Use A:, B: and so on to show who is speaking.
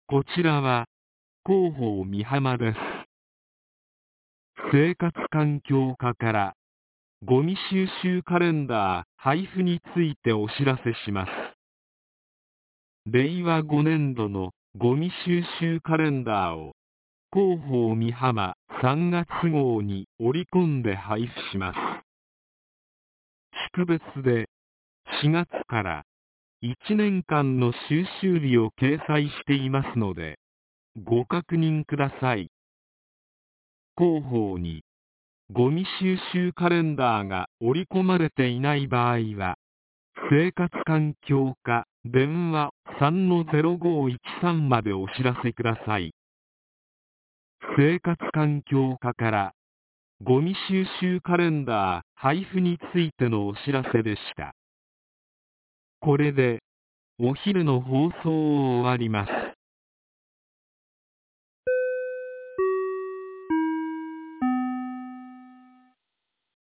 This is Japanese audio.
A: こちらは広報美浜です。生活環境課からゴミ収集カレンダー配布についてお知らせします。令和5年度のゴミ収集カレンダーを広報美浜3月号に織り込んで配布します。地区別で4月から1年間の収集日を掲載していますのでご確認ください。広報にゴミ収集カレンダーが織り込まれていない場合は、生活環境課電話 3-0513 までお知らせください。生活環境課からゴミ収集カレンダー配布についてのお知らせでした。これでお昼の放送を終わります。